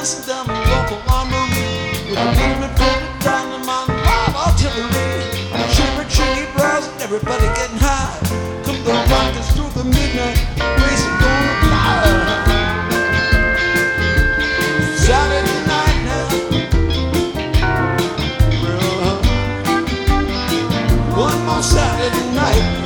dancing down the local armory with the movement floated down in my live artillery. Shimmer, cheeky brows, and everybody getting high. Come the rockets through the midnight race, and gonna fly. Saturday night now, real, one more Saturday night.